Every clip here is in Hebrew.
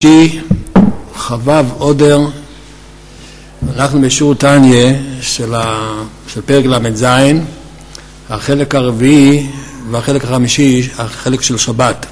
חבב עודר. אנחנו בשיעור תניה של פרק ל"ז, החלק הרביעי והחלק החמישי, החלק של שבת.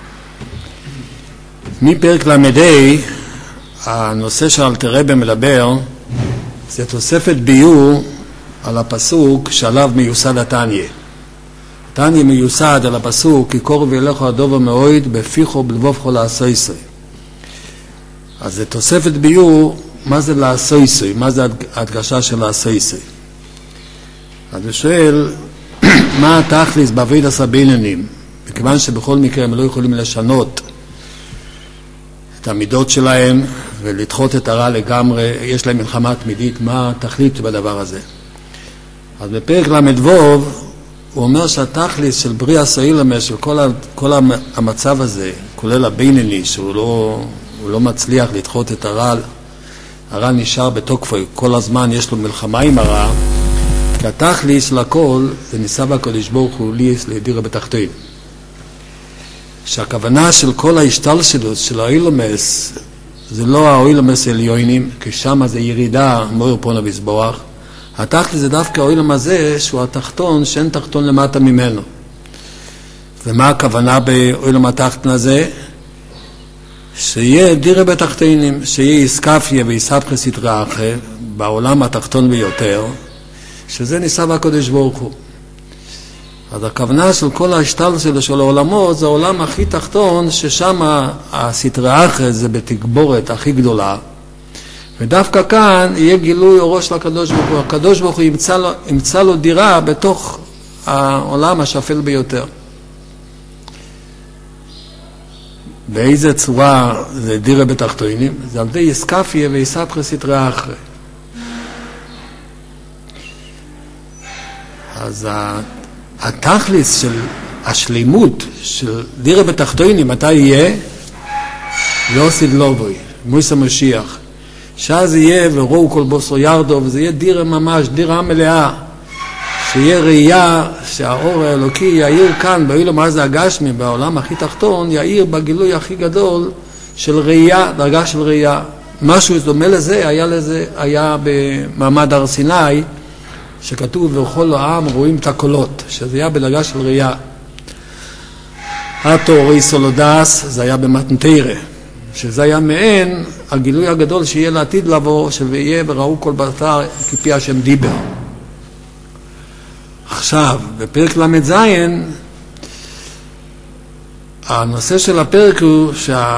מפרק ל"ה הנושא של אלתר רבי מדבר זה תוספת ביור על הפסוק שעליו מיוסד התניה. תניה מיוסד על הפסוק כי קרוב אליך הדבר מאוד בפיך ובלבבך לעשויסוי. אז זה תוספת ביור, מה זה לעשויסוי? מה זה ההדגשה של לעשויסוי? אז הוא שואל, מה התכלס בעבודת הבינונים? מכיוון שבכל מקרה הם לא יכולים לשנות את המידות שלהם ולדחות את הרע לגמרי, יש להם מלחמה תמידית, מה התכלית בדבר הזה? אז בפרק ל"ו הוא אומר שהתכלס של בריאה סוילמה, של כל המצב הזה, כולל הבינוני, שהוא לא מצליח לדחות את הרע, הרע נשאר בתוקפו, כל הזמן יש לו מלחמה עם הרע, כי התכלס של הכל זה ניסה בקדוש ברוך הוא ליס להדירה בתחתית. שהכוונה של כל ההשתלשלות של האילומס זה לא האילומס העליונים, כי שם זה ירידה מאור פונה ויסבוח. התכלס זה דווקא האילום הזה שהוא התחתון שאין תחתון למטה ממנו. ומה הכוונה באילום התחתון הזה? שיהיה דירה בתחתינים, שיהיה איסקפיה ואיסבכה סטרא אחר בעולם התחתון ביותר, שזה ניסה בקדוש ברוך הוא. אז הכוונה של כל ההשתלשלות של העולמות זה העולם הכי תחתון, ששם הסטרא אחר זה בתגבורת הכי גדולה, ודווקא כאן יהיה גילוי אורו של הקדוש ברוך הוא. הקדוש ברוך הוא ימצא לו דירה בתוך העולם השפל ביותר. באיזה צורה זה דירה בתחתונים? זה על די איסקפיה ואיסבכה סטרא אחר. אז התכלס של השלימות של דירה בתחתונים, מתי יהיה? לא סדלובוי, מויס המשיח. שאז יהיה וראו כל בוסו ירדו, וזה יהיה דירה ממש, דירה מלאה. שיהיה ראייה שהאור האלוקי יאיר כאן, באילו מה זה הגשמי, בעולם הכי תחתון, יאיר בגילוי הכי גדול של ראייה, דרגה של ראייה. משהו דומה לזה, היה במעמד הר סיני, שכתוב וכל העם רואים את הקולות, שזה היה בדרגה של ראייה. התורי סולודס, זה היה במתנתרא, שזה היה מעין הגילוי הגדול שיהיה לעתיד לבוא, שיהיה וראו כל בשר כפי השם דיבר. עכשיו, בפרק ל"ז, הנושא של הפרק הוא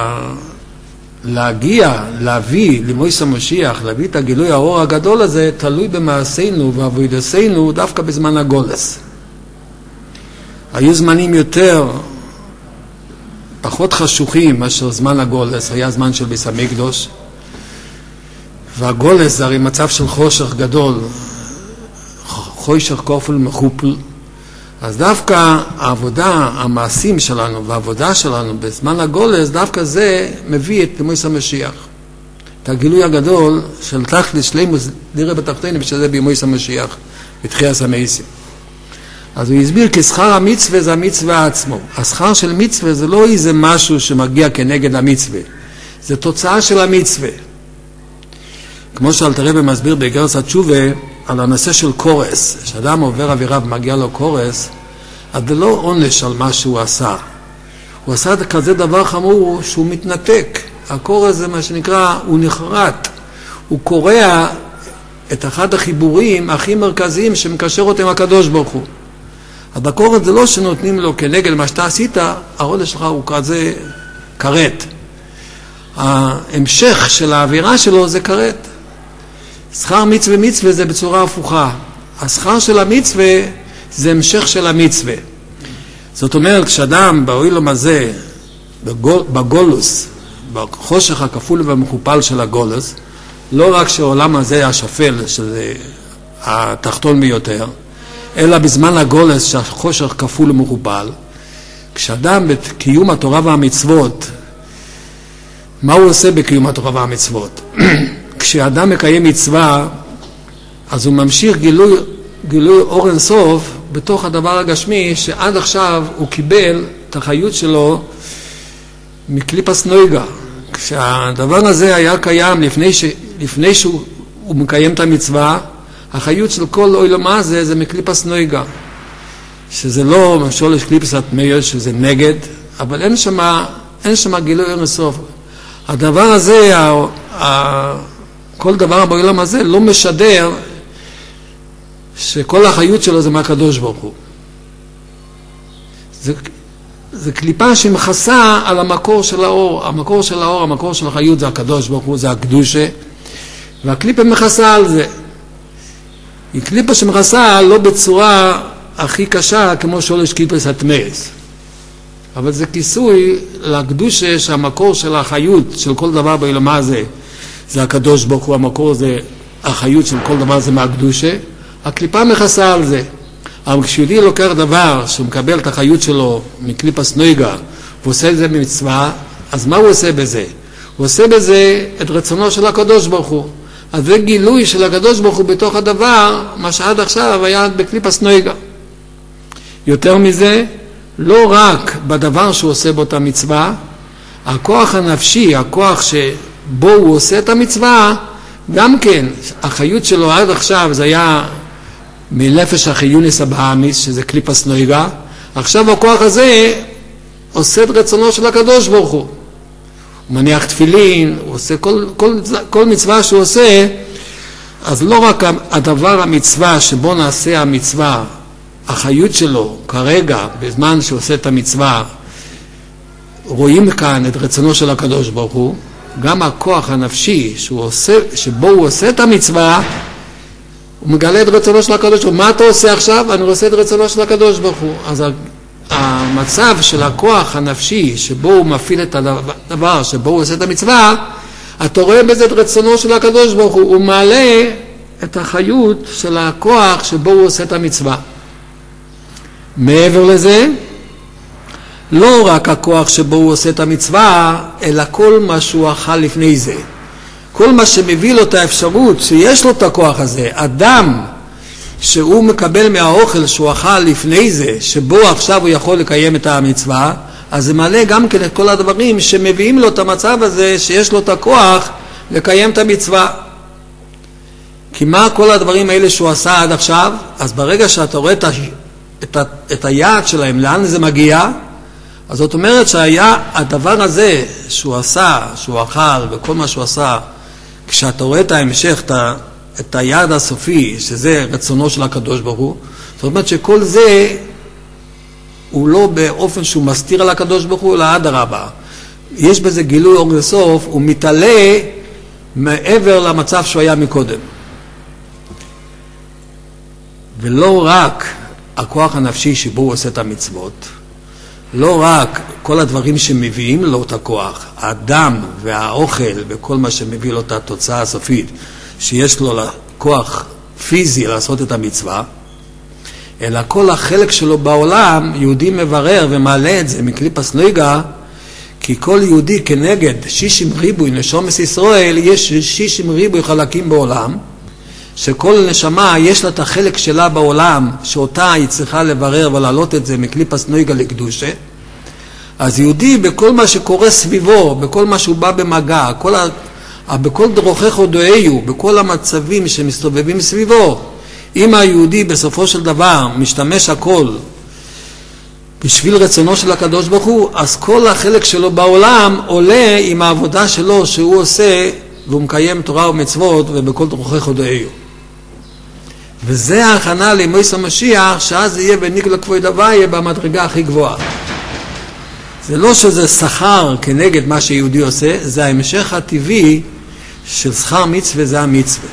להביא למויס המשיח, להביא את הגילוי האור הגדול הזה, תלוי במעשינו ועבודתנו דווקא בזמן הגולס. היו זמנים פחות חשוכים מאשר זמן הגולס, היה זמן של ביס המקדוש, והגולס זה הרי מצב של חושך גדול, חושך כפול מחופל. אז דווקא העבודה, המעשים שלנו והעבודה שלנו בזמן הגולס, דווקא זה מביא את מויס המשיח. את הגילוי הגדול של תכלס שלימוס דירה בתחתונים, שזה במויס המשיח, בתחייס המייסים. אז הוא הסביר כי שכר המצווה זה המצווה עצמו. השכר של מצווה זה לא איזה משהו שמגיע כנגד המצווה. זה תוצאה של המצווה. כמו שאלתר רבי מסביר באיגרת התשובה, על הנושא של קורס, שאדם עובר עבירה ומגיע לו קורס, אז זה לא עונש על מה שהוא עשה. הוא עשה כזה דבר חמור שהוא מתנתק. הקורס זה מה שנקרא, הוא נחרט. הוא קורע את אחד החיבורים הכי מרכזיים שמקשר אותם הקדוש ברוך הוא. אז בקורס זה לא שנותנים לו כנגד מה שאתה עשית, העונש שלך הוא כזה כרת. ההמשך של האווירה שלו זה כרת. שכר מצווה זה בצורה הפוכה. השכר של המצווה זה המשך של המצווה. זאת אומרת, כשאדם בעולם הזה, בגולוס, בחושך הכפול והמכופל של הגולוס, לא רק שהעולם הזה השפל, שזה התחתון ביותר, אלא בזמן הגולוס שהחושך כפול ומכופל, כשאדם בקיום התורה והמצוות, מה הוא עושה בקיום התורה והמצוות? כשאדם מקיים מצווה, אז הוא ממשיך גילוי אור אינסוף בתוך הדבר הגשמי, שעד עכשיו הוא קיבל את החיות שלו מקליפס נויגה, כשהדבר הזה היה קיים לפני שהוא מקיים את המצווה, החיות של כל עולם הזה זה מקליפס נויגה, שזה לא שורש קליפס הטמאיות שזה נגד, אבל אין שם גילוי אין סוף. הדבר הזה, כל דבר בעולם הזה לא משדר שכל החיות שלו זה מהקדוש ברוך הוא. זה קליפה שמכסה על המקור של האור. המקור של האור, המקור של החיות זה הקדוש ברוך הוא, זה הקדושה, והקליפה מכסה על זה. היא קליפה שמכסה לא בצורה הכי קשה כמו שורש קליפס הטמאס, אבל זה כיסוי לקדושה שהמקור של החיות של כל דבר בעולם הזה זה הקדוש ברוך הוא, המקור זה החיות של כל דבר זה מהקדושה, הקליפה מכסה על זה. אבל כשיהודי לוקח דבר שמקבל את החיות שלו מקליפס נויגה ועושה את זה במצווה, אז מה הוא עושה בזה? הוא עושה בזה את רצונו של הקדוש ברוך הוא. אז זה גילוי של הקדוש ברוך הוא בתוך הדבר, מה שעד עכשיו היה בקליפס נויגה. יותר מזה, לא רק בדבר שהוא עושה באותה מצווה, הכוח הנפשי, הכוח שבו הוא עושה את המצווה, גם כן, החיות שלו עד עכשיו זה היה מנפש החיונס הבאמיס, שזה קליפס נויגה. עכשיו הכוח הזה עושה את רצונו של הקדוש ברוך הוא. הוא מניח תפילין, הוא עושה כל מצווה שהוא עושה, אז לא רק הדבר המצווה שבו נעשה המצווה, החיות שלו כרגע, בזמן שהוא עושה את המצווה, רואים כאן את רצונו של הקדוש ברוך הוא, גם הכוח הנפשי שבו הוא עושה את המצווה, הוא מגלה את רצונו של הקדוש ברוך הוא. מה אתה עושה עכשיו? אני עושה את רצונו של הקדוש ברוך הוא. אז המצב של הכוח הנפשי שבו הוא מפעיל את הדבר, שבו הוא עושה את המצווה, אתה רואה בזה את רצונו של הקדוש ברוך הוא. הוא מעלה את החיות של הכוח שבו הוא עושה את המצווה. מעבר לזה, לא רק הכוח שבו הוא עושה את המצווה, אלא כל מה שהוא אכל לפני זה. כל מה שמביא לו את האפשרות שיש לו את הכוח הזה, אדם שהוא מקבל מהאוכל שהוא אכל לפני זה, שבו עכשיו הוא יכול לקיים את המצווה, אז זה מעלה גם כן את כל הדברים שמביאים לו את המצב הזה שיש לו את הכוח לקיים את המצווה. כי מה כל הדברים האלה שהוא עשה עד עכשיו? אז ברגע שאתה רואה את היעד שלהם, לאן זה מגיע, אז זאת אומרת שהדבר הזה שהוא עשה, שהוא אכל וכל מה שהוא עשה, כשאתה רואה את ההמשך, את היעד הסופי, שזה רצונו של הקדוש ברוך הוא, זאת אומרת שכל זה הוא לא באופן שהוא מסתיר על הקדוש ברוך הוא, אלא אדרבה. יש בזה גילוי אור לסוף, הוא מתעלה מעבר למצב שהוא היה מקודם. ולא רק הכוח הנפשי שבו הוא עושה את המצוות, לא רק כל הדברים שמביאים לו את הכוח, האדם והאוכל וכל מה שמביא לו את התוצאה הסופית, שיש לו כוח פיזי לעשות את המצווה, אלא כל החלק שלו בעולם, יהודי מברר ומעלה את זה מקליפס נויגה, כי כל יהודי כנגד 60 ריבוי נשומס ישראל, יש 60 ריבוי חלקים בעולם, שכל נשמה יש לה את החלק שלה בעולם, שאותה היא צריכה לברר ולהעלות את זה מקליפס נויגה לקדושה. אז יהודי בכל מה שקורה סביבו, בכל מה שהוא בא במגע, בכל דרוכי חודאיו, בכל המצבים שמסתובבים סביבו, אם היהודי בסופו של דבר משתמש הכל בשביל רצונו של הקדוש ברוך הוא, אז כל החלק שלו בעולם עולה עם העבודה שלו שהוא עושה, והוא מקיים תורה ומצוות ובכל דרוכי חודאיו. וזה ההכנה למויס המשיח, שאז יהיה בניגלה כבוד הוויה במדרגה הכי גבוהה. זה לא שזה שכר כנגד מה שיהודי עושה, זה ההמשך הטבעי של שכר מצווה, זה המצווה.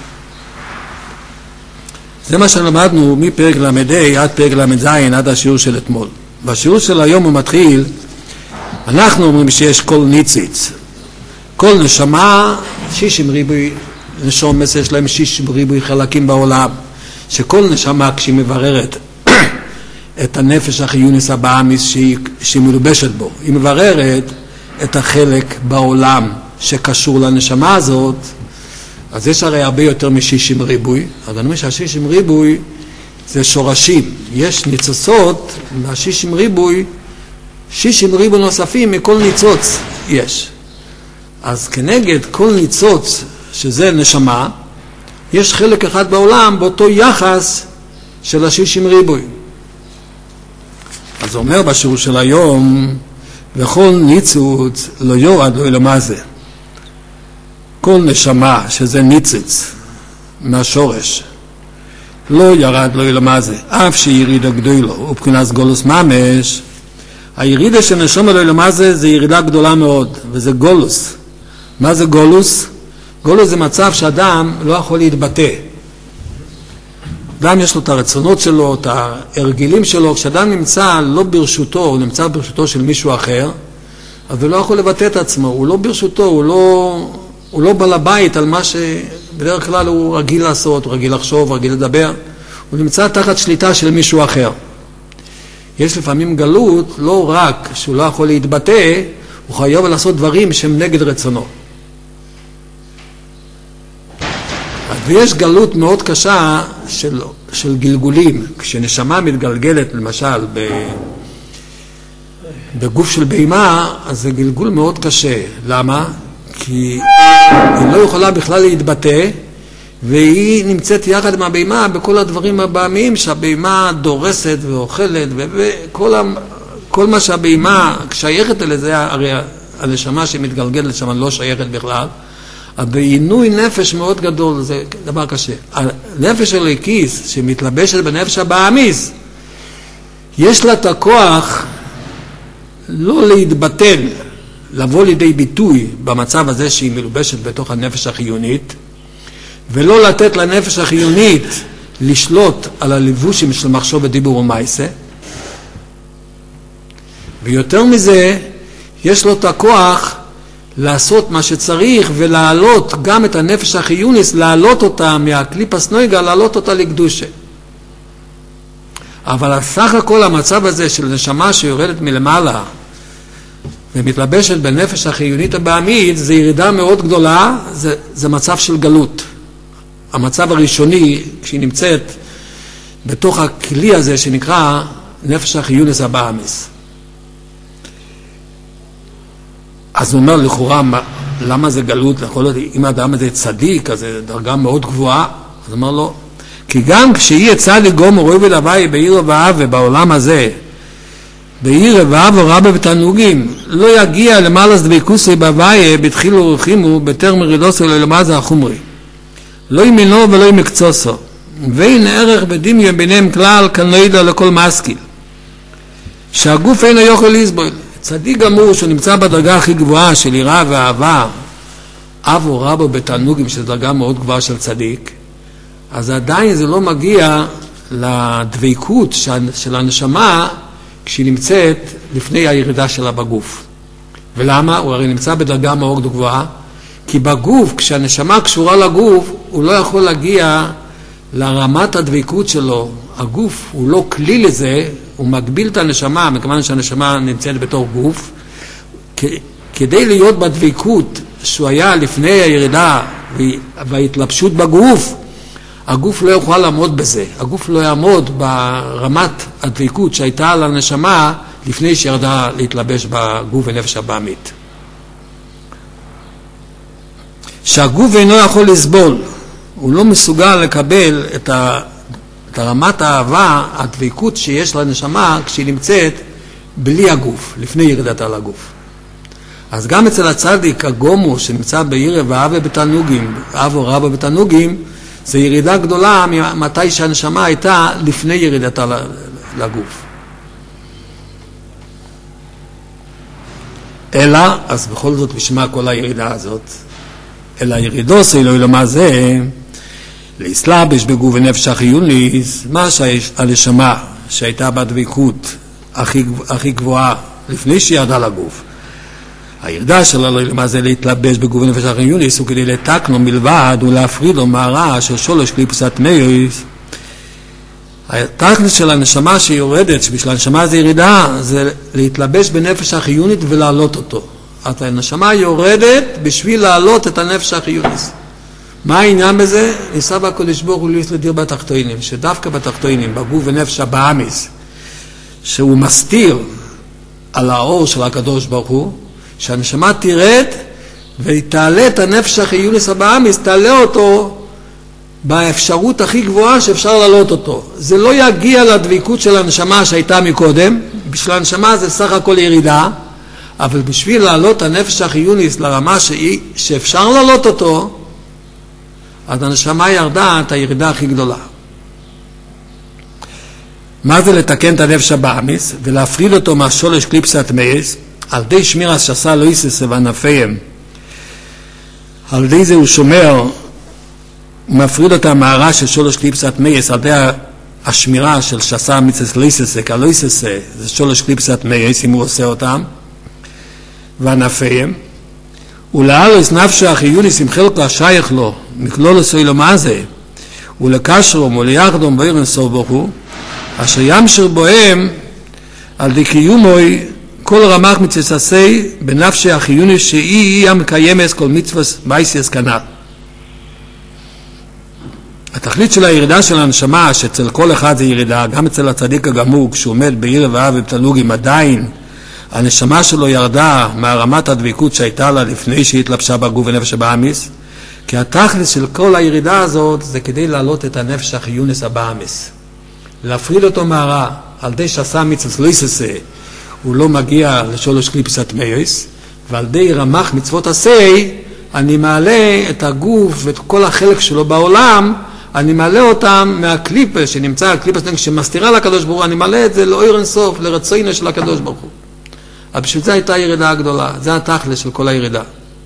זה מה שלמדנו מפרק למדי עד פרק למדזין, עד השיעור של אתמול. בשיעור של היום הוא מתחיל, אנחנו אומרים שיש כל ניציץ, כל נשמה, 60 ריבוי נשומס, יש להם 60 ריבוי חלקים בעולם, שכל נשמה כשהיא מבררת את הנפש החיונס הבאמיס שהיא מלובשת בו, היא מבררת את החלק בעולם שקשור לנשמה הזאת, אז יש הרי הרבה יותר מ-60 ריבוי, אז אני אומר שה-60 ריבוי זה שורשים, יש ניצוצות מה-60 ריבוי, 60 ריבוי נוספים מכל ניצוץ יש. אז כנגד כל ניצוץ שזה נשמה, יש חלק אחד בעולם באותו יחס של ה-60 ריבוי. אז אומר בשיעור של היום, וכל ניצוץ לא יורד לא אלמה זה. כל נשמה שזה ניצוץ מהשורש, לא ירד לא אלמה זה. אף שירידה גדולה, ובחינת גולוס ממש, הירידה של נשמה לא אלמה זה ירידה גדולה מאוד, וזה גולוס. מה זה גולוס? גולוס זה מצב שאדם לא יכול להתבטא. אדם יש לו את הרצונות שלו, את ההרגילים שלו. כשאדם נמצא לא ברשותו, הוא נמצא ברשותו של מישהו אחר, אז הוא לא יכול לבטא את עצמו, הוא לא ברשותו, הוא לא בעל הבית על מה שבדרך כלל הוא רגיל לעשות, הוא רגיל לחשוב, הוא רגיל לדבר. הוא נמצא תחת שליטה של מישהו אחר. יש לפעמים גלות, לא רק שהוא לא יכול להתבטא, הוא חייב לעשות דברים שהם נגד רצונו. ויש גלות מאוד קשה של גלגולים. כשנשמה מתגלגלת למשל בגוף של בהמה, אז זה גלגול מאוד קשה. למה? כי היא לא יכולה בכלל להתבטא, והיא נמצאת יחד עם הבהמה בכל הדברים הבאמיים שהבהמה דורסת ואוכלת, וכל מה שהבהמה שייכת אלה, זה הרי הנשמה שמתגלגלת שם לא שייכת בכלל. בעינוי נפש מאוד גדול, זה דבר קשה. הנפש אלוהיקיס שמתלבשת בנפש הבאמיס, יש לה את הכוח לא להתבטל, לבוא לידי ביטוי במצב הזה שהיא מלובשת בתוך הנפש החיונית, ולא לתת לנפש החיונית לשלוט על הלבושים של מחשוב ודיבור ומעשה. ויותר מזה, יש לו את הכוח לעשות מה שצריך ולהעלות גם את הנפש החיונית, להעלות אותה מהקליפס נויגה, להעלות אותה לקדושה. אבל סך הכל המצב הזה של נשמה שיורדת מלמעלה ומתלבשת בנפש החיונית הבאמית, זה ירידה מאוד גדולה, זה מצב של גלות. המצב הראשוני, כשהיא נמצאת בתוך הכלי הזה שנקרא נפש החיונית הבאמיס. אז הוא אומר לכאורה, למה זה גלות? אם האדם הזה צדיק, אז זה דרגה מאוד גבוהה. אז הוא אומר לו, כי גם כשיהיה צדיק גומר רואי ולוואי בעיר ואהבה בעולם הזה, בעיר ואהבה רבה ותענוגים, לא יגיע למעלה דבקוסי בהוויה בתחילו ורחימו בתר מרידוסו ללמזה החומרי. לא ימינו ולא ימקצוסו. ואין ערך בדמיון ביניהם כלל כנוידע לכל משכיל. שהגוף אינו יכול לסבול. צדיק גמור שנמצא בדרגה הכי גבוהה של יראה ואהבה, אבו רבו בתענוגים, שזו דרגה מאוד גבוהה של צדיק, אז עדיין זה לא מגיע לדבקות של הנשמה כשהיא נמצאת לפני הירידה שלה בגוף. ולמה? הוא הרי נמצא בדרגה מאוד גבוהה, כי בגוף, כשהנשמה קשורה לגוף, הוא לא יכול להגיע לרמת הדבקות שלו. הגוף הוא לא כלי לזה, הוא מגביל את הנשמה, מכיוון שהנשמה נמצאת בתור גוף. כדי להיות בדבקות שהוא היה לפני הירידה וההתלבשות בגוף, הגוף לא יוכל לעמוד בזה. הגוף לא יעמוד ברמת הדבקות שהייתה על הנשמה לפני שירדה להתלבש בגוף ונפש הבאמית. שהגוף אינו יכול לסבול, הוא לא מסוגל לקבל את רמת האהבה, הדבקות שיש לנשמה כשהיא נמצאת בלי הגוף, לפני ירידתה לגוף. אז גם אצל הצדיק הגומו שנמצא בעיר ואהבה בתענוגים, אבו רבו בתענוגים, זה ירידה גדולה מתי שהנשמה הייתה לפני ירידתה לגוף. אלא, אז בכל זאת בשמה כל הירידה הזאת, אלא ירידוס אלוהי למה זה, להסלבש בגוף ונפש החיונית, מה שהנשמה שהייתה בדבקות הכי גבוהה לפני שירדה לגוף. הירידה שלה למה זה להתלבש בגוף ונפש החיונית, הוא כדי לתקנו מלבד ולהפריד לו מהרע של שולש קליפסת מייס. התכלס של הנשמה שיורדת, שבשביל הנשמה זה ירידה, זה להתלבש בנפש החיונית ולהעלות אותו. אז הנשמה יורדת בשביל להעלות את הנפש החיונית. מה העניין בזה? ניסה בקודש ברוך הוא לדיר בתחתונים, שדווקא בתחתונים, בגוף ונפש הבאמיס, שהוא מסתיר על האור של הקדוש ברוך הוא, שהנשמה תרד ותעלה את הנפש החיונס הבאמיס, תעלה אותו באפשרות הכי גבוהה שאפשר לעלות אותו. זה לא יגיע לדביקות של הנשמה שהייתה מקודם, בשביל הנשמה זה סך הכל ירידה, אבל בשביל לעלות הנפש החיונס לרמה שאפשר לעלות אותו, אז הנשמה ירדה את הירידה הכי גדולה. מה זה לתקן את הנפש הבאמיס ולהפריד אותו מהשולש קליפסת מייס? על ידי שמירה שעשה לא יסס וענפיהם, על ידי זה הוא שומר, הוא מפריד אותה מהרע של שולש קליפסת מייס, על ידי השמירה של שעשה מצס לא יסס, לא יסס זה שולש קליפסת מייס אם הוא עושה אותם, וענפיהם, ולעלוס נפשו החיוניס עם חלקו השייך לו, מכלול עשוי לו מה זה, ולקשרום וליחדום באירן סוף בוחו, אשר ימשר בוהם על די קיומוי כל רמח מצססי בנפשי החיוניס שהיא המקיימס כל מצווה מייסיאס כנ"ל. התכלית של הירידה של הנשמה, שאצל כל אחד זה ירידה, גם אצל הצדיק הגמור, כשהוא עומד בעיר ואהב ובתלוגים, עדיין הנשמה שלו ירדה מהרמת הדביקות שהייתה לה לפני שהיא התלבשה בגוף ונפש הבאמיס, כי התכלית של כל הירידה הזאת זה כדי להעלות את הנפש החיונס הבאמיס, להפריד אותו מהרע, על די שעשה מצווה לא יססה, הוא לא מגיע לשולש קליפסת מייס, ועל די רמח מצוות עשה, אני מעלה את הגוף ואת כל החלק שלו בעולם, אני מעלה אותם מהקליפה שנמצא, הקליפה שמסתירה לקדוש ברוך הוא, אני מעלה את זה לאור אינסוף, לרצונו של הקדוש ברוך הוא. אבל בשביל זה הייתה ירידה גדולה, זה התכלת של כל הירידה.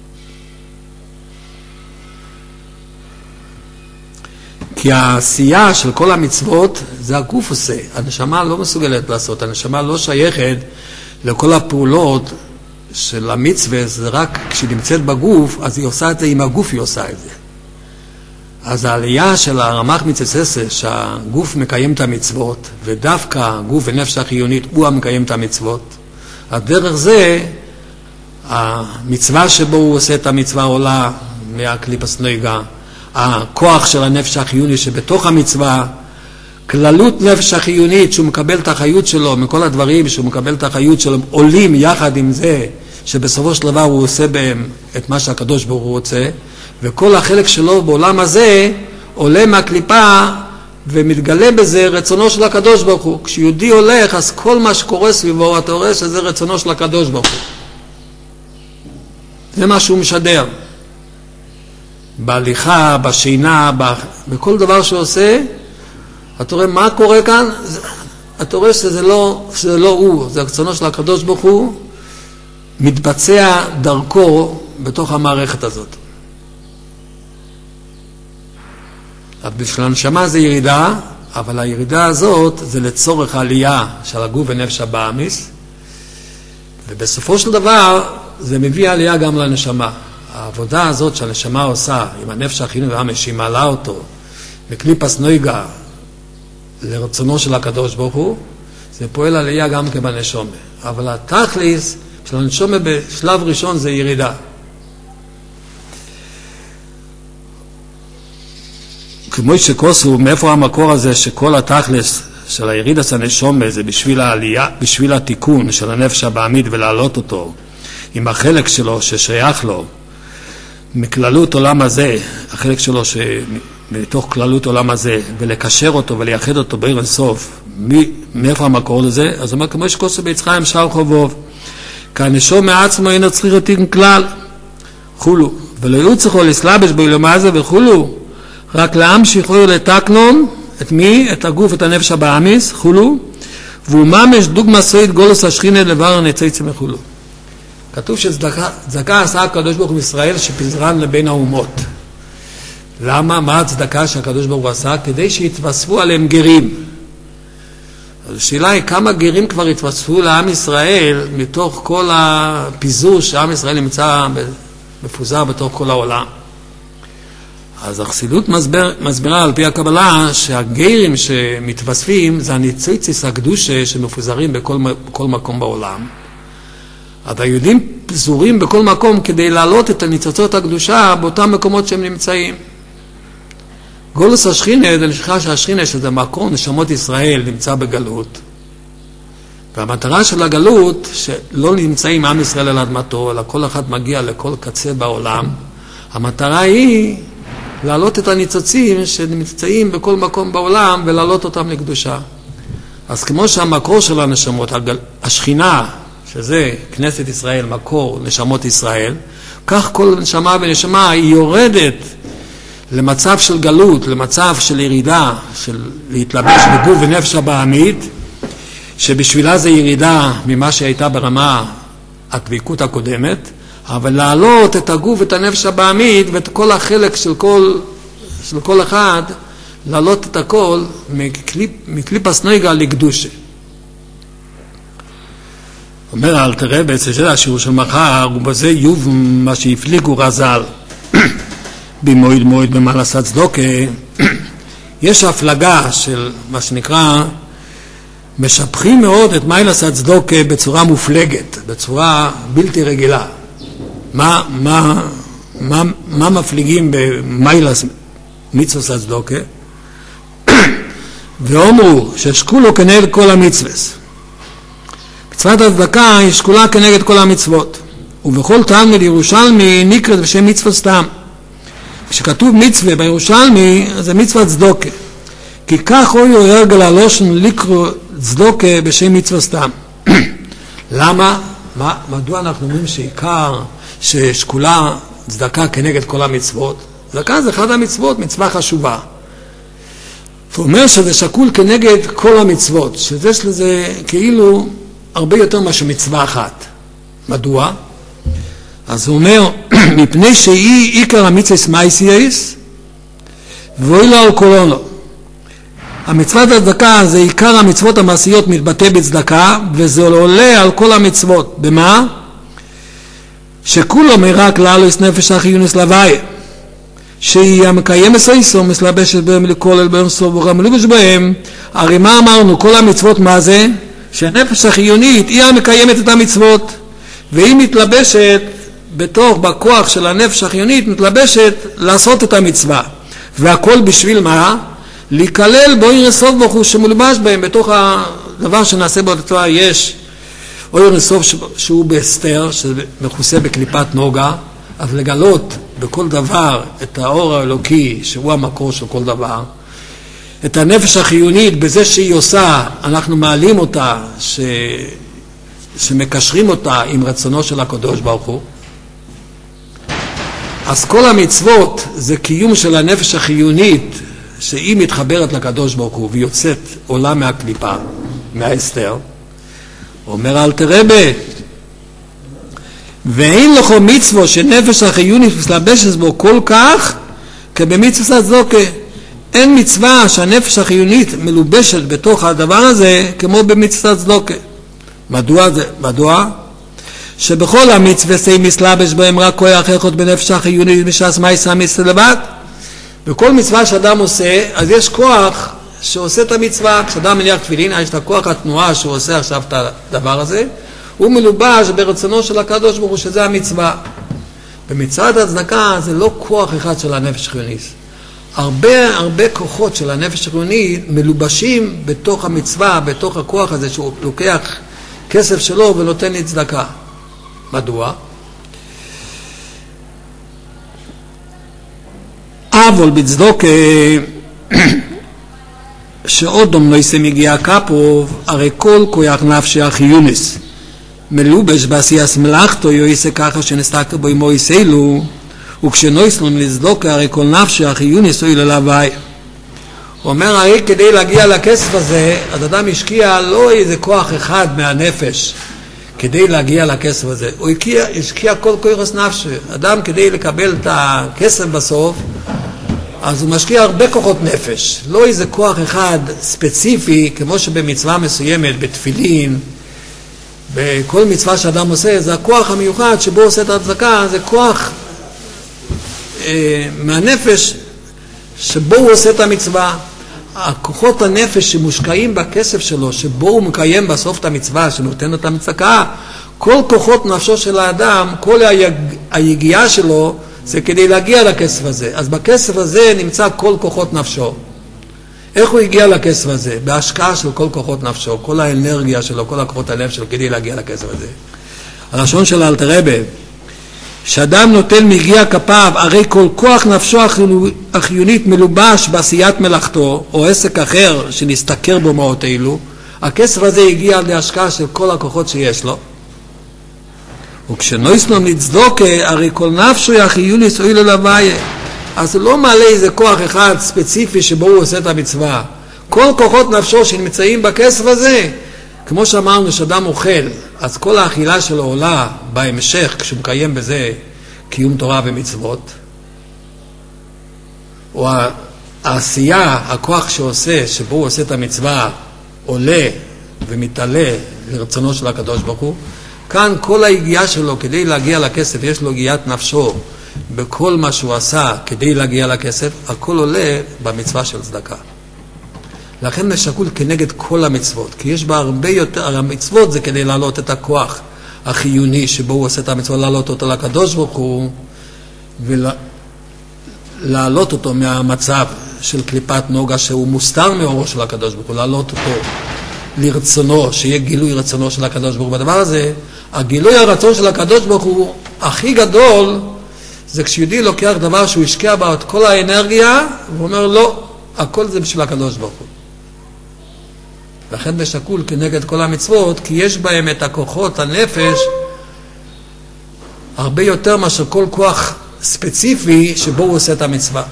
כי העשייה של כל המצוות זה הגוף עושה, הנשמה לא מסוגלת לעשות, הנשמה לא שייכת לכל הפעולות של המצווה, זה רק כשהיא נמצאת בגוף, אז היא עושה את זה, עם הגוף היא עושה את זה. אז העלייה של הרמ"ח מצססה, שהגוף מקיים את המצוות, ודווקא הגוף ונפש החיונית הוא המקיים את המצוות, אז דרך זה, המצווה שבו הוא עושה את המצווה עולה מהקליפס נויגה, הכוח של הנפש החיונית שבתוך המצווה, כללות נפש החיונית שהוא מקבל את החיות שלו, מכל הדברים שהוא מקבל את החיות שלו, עולים יחד עם זה, שבסופו של דבר הוא עושה בהם את מה שהקדוש ברוך הוא רוצה, וכל החלק שלו בעולם הזה עולה מהקליפה ומתגלה בזה רצונו של הקדוש ברוך הוא. כשיהודי הולך, אז כל מה שקורה סביבו, אתה רואה שזה רצונו של הקדוש ברוך הוא. זה מה שהוא משדר. בהליכה, בשינה, בכל דבר שעושה, אתה רואה מה קורה כאן, אתה רואה שזה לא הוא, זה רצונו של הקדוש ברוך הוא, מתבצע דרכו בתוך המערכת הזאת. אז בשביל הנשמה זה ירידה, אבל הירידה הזאת זה לצורך העלייה של הגוף ונפש הבאמיס, ובסופו של דבר זה מביא עלייה גם לנשמה. העבודה הזאת שהנשמה עושה עם הנפש החיונית והבאמיס, שהיא מעלה אותו בקליפס נויגה לרצונו של הקדוש ברוך הוא, זה פועל עלייה גם כבנשומה. אבל התכליס של הנשומה בשלב ראשון זה ירידה. כמו שקוסו, מאיפה המקור הזה שכל התכלס של הירידת הנשומה זה בשביל העלייה, בשביל התיקון של הנפש הבאמית ולהעלות אותו עם החלק שלו ששייך לו מכללות עולם הזה, החלק שלו מתוך כללות עולם הזה, ולקשר אותו ולייחד אותו בעיר אינסוף. מאיפה המקור לזה? אז אומר כמו שקוסו ביצחיים שער חובוב, כהנשום מעצמו אינו צריך אותי כלל חולו, ולא יהיו צריכו לסלבש בעולם הזה וכולו, רק להמשיכו לתקנון, את מי? את הגוף, את הנפש הבאמיס, חולו, והוא ממש דוגמה סוית גולוס השכינה לבר הנציצה מחולו. כתוב שצדקה עשה הקדוש ברוך הוא ישראל שפזרן לבין האומות. למה? מה הצדקה שהקדוש ברוך הוא עשה? כדי שיתווספו עליהם גרים. אז השאלה היא כמה גרים כבר התווספו לעם ישראל מתוך כל הפיזור שעם ישראל נמצא מפוזר בתוך כל העולם. אז החסידות מסבירה על פי הקבלה שהגרים שמתווספים זה הניצוציס הקדושה שמפוזרים בכל מקום בעולם. אז היהודים פזורים בכל מקום כדי להעלות את הניצוצות הקדושה באותם מקומות שהם נמצאים. גולוס השכינה, זה נשכח שהשכינה שזה מקום נשמות ישראל נמצא בגלות. והמטרה של הגלות, שלא נמצאים עם ישראל על אדמתו, אלא כל אחד מגיע לכל קצה בעולם, המטרה היא להעלות את הניצוצים שנמצאים בכל מקום בעולם ולהעלות אותם לקדושה. אז כמו שהמקור של הנשמות, השכינה, שזה כנסת ישראל, מקור נשמות ישראל, כך כל נשמה ונשמה היא יורדת למצב של גלות, למצב של ירידה, של להתלבש בגוף ונפש הבעמית, שבשבילה זה ירידה ממה שהייתה ברמה הדביקות הקודמת, אבל להעלות את הגוף ואת הנפש הבעמית ואת כל החלק של כל אחד, להעלות את הכל מקליפס נויגה לקדושה. אומר אלתר רבי, זה השיעור של מחר, ובזה יוב מה שהפליגו רז"ל במועד מועד במעלת צדוקה. יש הפלגה של מה שנקרא, משבחים מאוד את מעלת צדוקה בצורה מופלגת, בצורה בלתי רגילה. מה מפליגים במעלת מצוות צדוקה? ואומרו ששקולו כנגד כל המצוות. מצוות הצדקה היא שקולה כנגד כל המצוות, ובכל תלמוד ירושלמי נקראת בשם מצוות סתם. כשכתוב מצווה בירושלמי זה מצוות צדוקה, כי כך הוא הרגל הלושן לקרוא צדוקה בשם מצוות סתם. למה? מדוע אנחנו אומרים שעיקר ששקולה צדקה כנגד כל המצוות? צדקה זה אחד המצוות, מצווה חשובה. הוא אומר שזה שקול כנגד כל המצוות, שיש לזה כאילו הרבה יותר מאשר מצווה אחת. מדוע? אז הוא אומר, מפני שהיא עיקר המצווה מייסייס, ואוי לה על קולונו. המצוות הצדקה זה עיקר המצוות המעשיות מתבטא בצדקה, וזה עולה על כל המצוות. במה? שכולו מרק לעלוס נפש החיונס לוואי, שהיא המקיים מסייסו, מסלבשת בהם לכולל בהם סוף ורמלובש בהם. הרי מה אמרנו? כל המצוות מה זה? שהנפש החיונית היא המקיימת את המצוות, והיא מתלבשת בכוח של הנפש החיונית, מתלבשת לעשות את המצווה. והכל בשביל מה? להיכלל בו סוף בחוש שמולבש בהם, בתוך הדבר שנעשה בו התורה יש אור סוף שהוא בהסתר, שמכוסה בקליפת נוגה, אז לגלות בכל דבר את האור האלוקי שהוא המקור של כל דבר, את הנפש החיונית בזה שהיא עושה, אנחנו מעלים אותה, שמקשרים אותה עם רצונו של הקדוש ברוך הוא. אז כל המצוות זה קיום של הנפש החיונית, שהיא מתחברת לקדוש ברוך הוא ויוצאת עולה מהקליפה, מההסתר. אומר אלתר רבי, ואין לכו מצוות שנפש החיונית מסלבשת בו כל כך כבמצוות צדוקה. אין מצווה שהנפש החיונית מלובשת בתוך הדבר הזה כמו במצוות צדוקה. מדוע? שבכל המצוות מסלבש בהם רק כוח אחד בנפש החיונית בשעת מעשה המצווה לבד. בכל מצווה שאדם עושה, אז יש כוח שעושה את המצווה. כשאדם מניח תפילין, יש את הכוח התנועה שהוא עושה עכשיו את הדבר הזה, הוא מלובש ברצונו של הקדוש ברוך הוא, שזה המצווה. במצוות הצדקה זה לא כוח אחד של הנפש החיונית. הרבה כוחות של הנפש החיונית מלובשים בתוך המצווה, בתוך הכוח הזה שהוא לוקח כסף שלו ונותן לי צדקה. מדוע? אבל בצדוקה שאודום לא יסם הגיע קפוב, הרי כל כוח נפשי החיונס מלובש בעשייס מלאכתו יועיסה ככה שנסתכל בו עמו יסלו, וכשנויסלם לצדוקה הרי כל נפשי החיונס אוי ללוואי. הוא אומר, הרי כדי להגיע לכסף הזה, אז אדם השקיע לא איזה כוח אחד מהנפש כדי להגיע לכסף הזה, הוא השקיע כל כוח נפשי. אדם כדי לקבל את הכסף בסוף, אז הוא משקיע הרבה כוחות נפש, לא איזה כוח אחד ספציפי, כמו שבמצווה מסוימת, בתפילין, בכל מצווה שאדם עושה, זה הכוח המיוחד שבו עושה את הצדקה, זה כוח מהנפש שבו הוא עושה את המצווה. הכוחות הנפש שמושקעים בכסף שלו, שבו הוא מקיים בסוף את המצווה, שנותן את הצדקה, כל כוחות נפשו של האדם, כל היגיעה שלו, זה כדי להגיע לכסף הזה. אז בכסף הזה נמצא כל כוחות נפשו. איך הוא הגיע לכסף הזה? בהשקעה של כל כוחות נפשו, כל האנרגיה שלו, כל הכוחות הלב שלו, כדי להגיע לכסף הזה. הלשון של אלתר רבי, שאדם נותן מגיע כפיו, הרי כל כוח נפשו החיונית מלובש בעשיית מלאכתו, או עסק אחר שנסתכר בו מעות אלו, הכסף הזה הגיע להשקעה של כל הכוחות שיש לו. וכשנויסלום נצדוקה, הרי כל נפשו החיונית אוי ללוויה. אז הוא לא מעלה איזה כוח אחד ספציפי שבו הוא עושה את המצווה. כל כוחות נפשו שנמצאים בכסף הזה, כמו שאמרנו שאדם אוכל, אז כל האכילה שלו עולה בהמשך כשהוא מקיים בזה קיום תורה ומצוות. או העשייה, הכוח שעושה, שבו הוא עושה את המצווה, עולה ומתעלה לרצונו של הקדוש ברוך הוא. כאן כל ההגיעה שלו כדי להגיע לכסף, יש לו הגיעת נפשו בכל מה שהוא עשה כדי להגיע לכסף, הכל עולה במצווה של צדקה. לכן זה שקול כנגד כל המצוות, כי יש בה הרבה יותר, המצוות זה כדי להעלות את הכוח החיוני שבו הוא עושה את המצוות, להעלות אותו לקדוש ברוך הוא ולהעלות אותו מהמצב של קליפת נוגה שהוא מוסתר מאורו של הקדוש ברוך הוא, להעלות אותו לרצונו, שיהיה גילוי רצונו של הקדוש ברוך הוא. בדבר הזה, הגילוי הרצון של הקדוש ברוך הוא הכי גדול, זה כשיהודי לוקח דבר שהוא השקיע בה את כל האנרגיה, והוא אומר לא, הכל זה בשביל הקדוש ברוך הוא. לכן בשקול כנגד כל המצוות, כי יש בהם את הכוחות הנפש, הרבה יותר מאשר כל כוח ספציפי שבו הוא עושה את המצווה.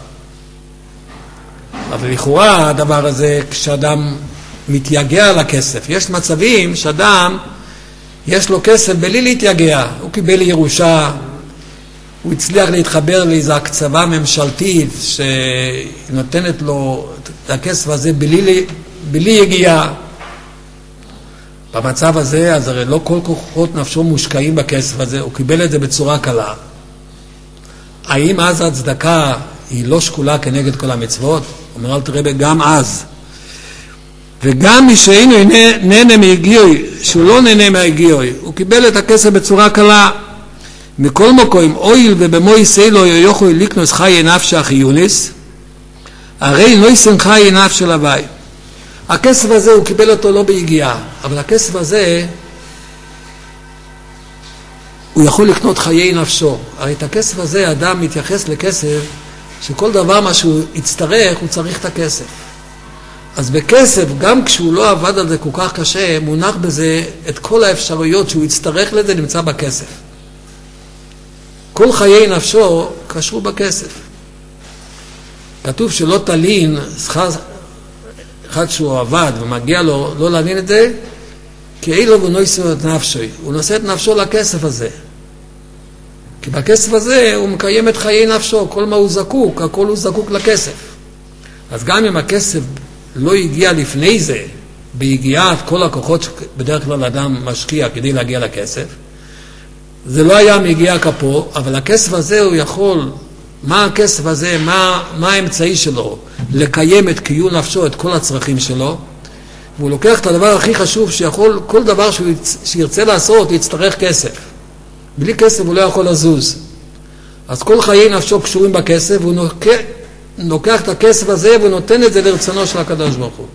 אבל לכאורה הדבר הזה, כשאדם מתייגע על הכסף, יש מצבים שאדם יש לו כסף בלי להתייגע, הוא קיבל ירושה, הוא הצליח להתחבר לאיזו הקצבה ממשלתית שנותנת לו את הכסף הזה בלי יגיעה. במצב הזה, אז הרי לא כל כוחות נפשו מושקעים בכסף הזה, הוא קיבל את זה בצורה קלה. האם אז הצדקה היא לא שקולה כנגד כל המצוות? אומר אלתר רבי, גם אז. וגם מי שאינו נהנה מהגיעוי, שהוא לא נהנה מהגיעוי, הוא קיבל את הכסף בצורה קלה. מכל מקום, אויל ובמו יסלו יוכלו לקנוס חיי נפש החיוניס, הרי לא יסן חיי נפש של הווי. הכסף הזה הוא קיבל אותו לא בהגיעה, אבל הכסף הזה הוא יכול לקנות חיי נפשו. הרי את הכסף הזה אדם מתייחס לכסף שכל דבר מה שהוא יצטרך הוא צריך את הכסף. אז בכסף, גם כשהוא לא עבד על זה כל כך קשה, מונח בזה את כל האפשרויות שהוא יצטרך לזה נמצא בכסף. כל חיי נפשו קשרו בכסף. כתוב שלא תלין שכר אחד שהוא עבד ומגיע לו לא להבין את זה, כי אילו ונויסו את נפשוי. הוא נושא את נפשו לכסף הזה. כי בכסף הזה הוא מקיים את חיי נפשו, כל מה הוא זקוק, הכל הוא זקוק לכסף. אז גם אם הכסף לא הגיע לפני זה, בהגיעת כל הכוחות שבדרך כלל אדם משקיע כדי להגיע לכסף, זה לא היה מגיע כפו, אבל הכסף הזה הוא יכול, מה הכסף הזה, מה האמצעי שלו, לקיים את קיום נפשו, את כל הצרכים שלו, והוא לוקח את הדבר הכי חשוב שיכול, כל דבר שירצה לעשות, יצטרך כסף. בלי כסף הוא לא יכול לזוז. אז כל חיי נפשו קשורים בכסף, והוא לוקח את הכסף הזה ונותן את זה לרצונו של הקדוש ברוך הוא.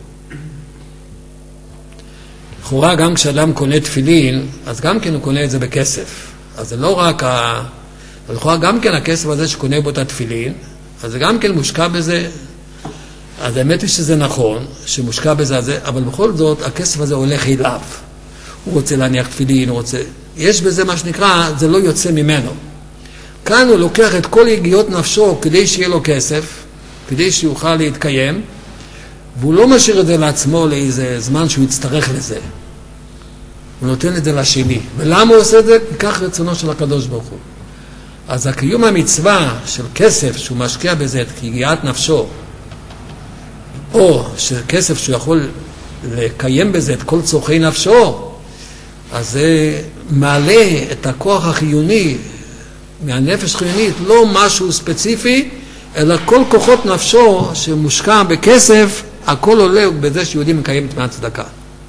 לכאורה גם כשאדם קונה תפילין, אז גם כן הוא קונה את זה בכסף. אז זה לא רק לכאורה גם כן הכסף הזה שקונה בו את התפילין, אז זה גם כן מושקע בזה. אז האמת היא שזה נכון, שמושקע בזה, אבל בכל זאת הכסף הזה הולך אליו. הוא רוצה להניח תפילין, הוא רוצה... יש בזה מה שנקרא, זה לא יוצא ממנו. כאן הוא לוקח את כל יגיעות נפשו כדי שיהיה לו כסף, כדי שיוכל להתקיים, והוא לא משאיר את זה לעצמו לאיזה זמן שהוא יצטרך לזה. הוא נותן את זה לשני. ולמה הוא עושה את זה? כך רצונו של הקדוש ברוך הוא. אז הקיום המצווה של כסף שהוא משקיע בזה את יגיעת נפשו, או שכסף שהוא יכול לקיים בזה את כל צורכי נפשו, אז זה מעלה את הכוח החיוני מהנפש חיונית, לא משהו ספציפי, אלא כל כוחות נפשו שמושקע בכסף, הכל עולה בזה שיהודי מקיים את מהצדקה.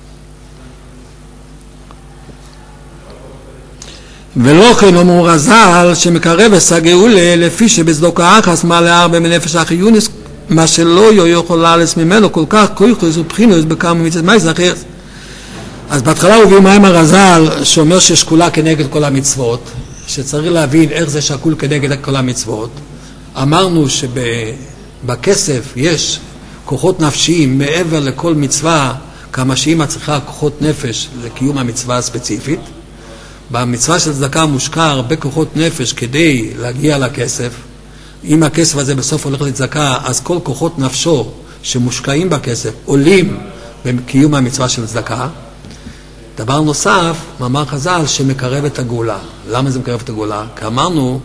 ולא כן אמרו רז"ל שמקרב את הגאולה לפי שבצדוקה אחס מעלה הרבה מנפש החיונית מה שלא יכול לעלס ממנו כל כך כויכוס ובחינוס בכמה מצוות מייס אחר. אז בהתחלה הוא הביא מים הרז"ל שאומר ששקולה כנגד כל המצוות, שצריך להבין איך זה שקול כנגד כל המצוות. אמרנו שבכסף יש כוחות נפשיים מעבר לכל מצווה, כמה שהיא מצריכה כוחות נפש לקיום המצווה הספציפית. במצווה של צדקה מושקע הרבה כוחות נפש כדי להגיע לכסף. אם הכסף הזה בסוף הולך לצדקה, אז כל כוחות נפשו שמושקעים בכסף עולים בקיום המצווה של צדקה. דבר נוסף, מאמר חז"ל שמקרב את הגאולה. למה זה מקרב את הגאולה? כי אמרנו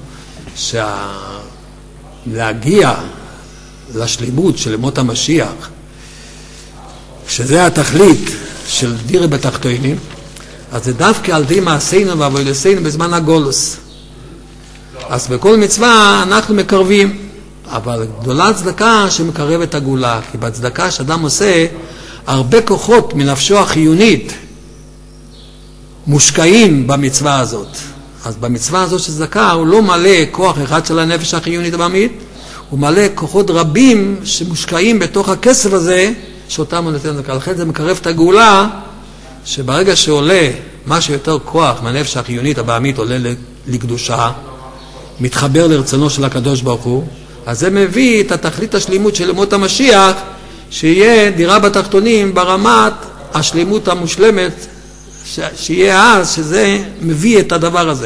להגיע לשלימות של ימות המשיח, שזה התכלית של דירה בתחתונים, אז זה דווקא על די מעשינו ועבודתנו בזמן הגולוס. אז בכל מצווה אנחנו מקרבים, אבל גדולה צדקה שמקרב את הגאולה, כי בצדקה שאדם עושה הרבה כוחות מנפשו החיונית מושקעים במצווה הזאת. אז במצווה הזאת של צדקה הוא לא מלא כוח אחד של הנפש החיונית הבאמית, הוא מלא כוחות רבים שמושקעים בתוך הכסף הזה שאותם הוא נותן צדקה. לכן זה מקרב את הגאולה, שברגע שעולה מה שיותר כוח מהנפש החיונית הבאמית עולה לקדושה, מתחבר לרצונו של הקדוש ברוך הוא, אז זה מביא את התכלית השלימות של ימות המשיח, שיהיה דירה בתחתונים ברמת השלימות המושלמת, שיהיה אז, שזה מביא את הדבר הזה.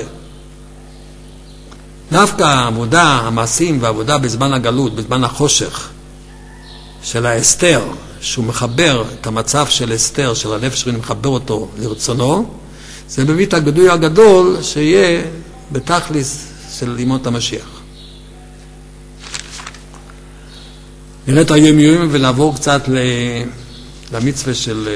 דווקא העבודה, המעשים והעבודה בזמן הגלות, בזמן החושך של האסתר, שהוא מחבר את המצב של אסתר, של הנפש שלו, מחבר אותו לרצונו, זה מביא את הגדוי הגדול שיהיה בתכליס של ימות המשיח. נראה את היום ונעבור קצת למצווה של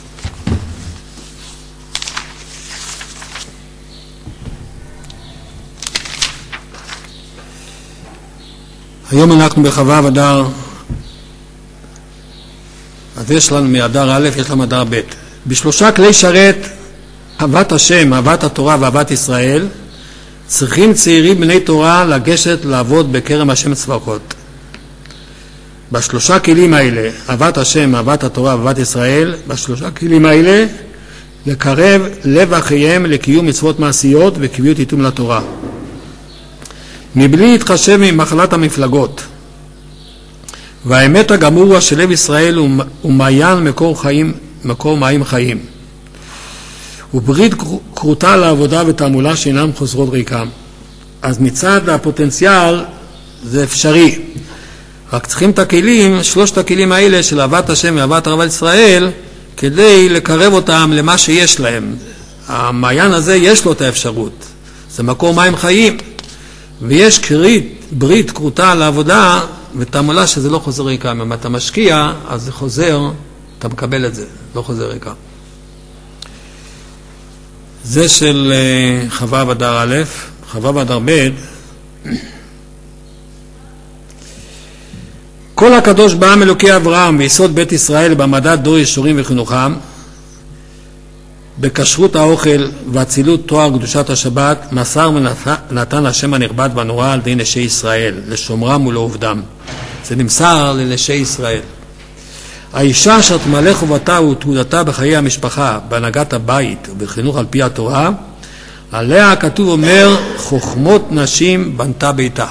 היום אנחנו בחווה ודר, אז יש לנו מאדר א', יש לנו מאדר ב'. בשלושה כלי שרת, אהבת השם, אהבת התורה ואהבת ישראל, צריכים צעירים בני תורה לגשת לעבוד בכרם השם צבאות. בשלושה כלים האלה, אהבת השם, אהבת התורה ואהבת ישראל, בשלושה כלים האלה, לקרב לב אחריהם לקיום מצוות מעשיות וקביעות איתום לתורה. מבלי להתחשב ממחלת המפלגות. והאמת הגמורה של לב ישראל הוא מעיין מקור מים חיים. וברית קרותה לעבודה ותעמולה שאינם חוזרות ריקם. אז מצד הפוטנציאל זה אפשרי. רק צריכים את הכלים, שלושת הכלים האלה של אהבת השם ואהבת אהבת ישראל, כדי לקרב אותם למה שיש להם. המעיין הזה יש לו את האפשרות. זה מקור מים חיים. ויש ברית קרותה לעבודה ותעמולה שזה לא חוזר ריקם. אם אתה משקיע, אז זה חוזר, אתה מקבל את זה, לא חוזר ריקם. זה של חווה ודר א', חווה ודר ב'. כל הקדוש בעם אלוקי אברהם ויסוד בית ישראל במדד דור ישורים וחינוכם, בכשרות האוכל והצילות תואר קדושת השבת, מסר ונתן השם הנכבד והנורא על די נשי ישראל, לשומרם ולעובדם. זה נמסר לנשי ישראל. האישה אשר תמלא חובתה ותעודתה בחיי המשפחה, בהנהגת הבית ובחינוך על פי התורה, עליה הכתוב אומר, חוכמות נשים בנתה ביתה.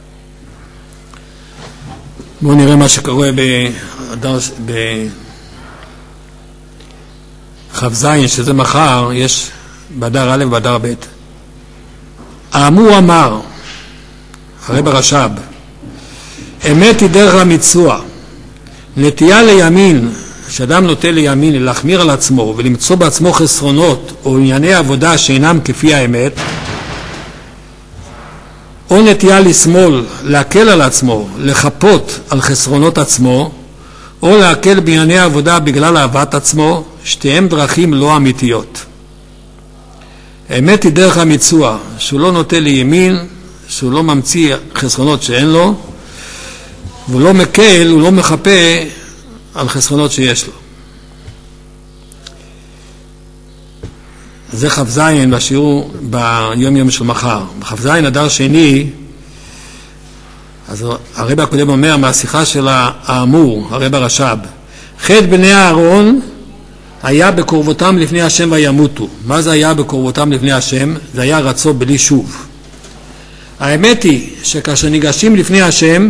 בואו נראה מה שקורה בכ"ז, שזה מחר, יש באדר א' ובאדר ב'. האמור אמר, הרב הרש"ב, אמת היא דרך המצווה, נטייה לימין, שאדם נוטה לימין להחמיר על עצמו ולמצוא בעצמו חסרונות או ענייני עבודה שאינם כפי האמת, או נטייה לשמאל, להקל על עצמו, לחפות על חסרונות עצמו, או להקל בענייני עבודה בגלל אהבת עצמו, שתיהם דרכים לא אמיתיות. האמת היא דרך המצווה, שהוא לא נוטה לימין, שהוא לא ממציא חסרונות שאין לו, והוא לא מקל, הוא לא מחפה על חסרונות שיש לו. זה כ"ז בשיעור ביום יום של מחר. בכ"ז אדר שני, אז הרב הקודם אומר מהשיחה של האמור, הרב הרש"ב, חטא בני אהרון היה בקרבותם לפני השם וימותו. מה זה היה בקרבותם לפני השם? זה היה רצו בלי שוב. האמת היא שכאשר ניגשים לפני השם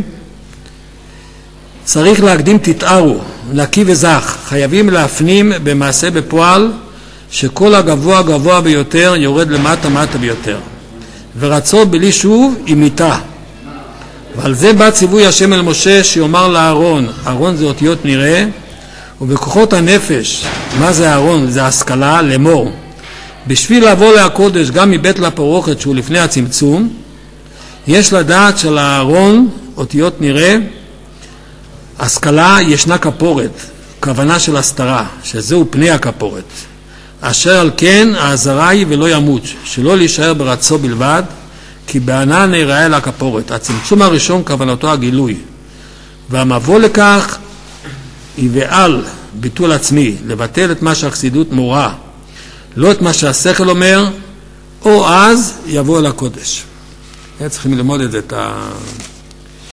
צריך להקדים תתארו, נקי וזך. חייבים להפנים במעשה בפועל שכל הגבוה גבוה ביותר יורד למטה מטה ביותר. ורצו בלי שוב היא מיתה. ועל זה בא ציווי השם אל משה שיאמר לאהרון, אהרון זה אותיות נראה, ובכוחות הנפש, מה זה אהרון? זה השכלה, לאמור. בשביל לבוא להקודש גם מבית לפרוכת שהוא לפני הצמצום, יש לדעת שלאהרון אותיות נראה, השכלה ישנה כפורת, כוונה של הסתרה, שזהו פני הכפורת. אשר על כן העזרה היא ולא ימות, שלא להישאר ברצו בלבד, כי בענן יראה לה כפורת. הצמצום הראשון כוונתו הגילוי, והמבוא לכך היא ועל ביטול עצמי, לבטל את מה שהחסידות מורה, לא את מה שהשכל אומר, או אז יבוא אל הקודש. צריכים ללמוד את זה,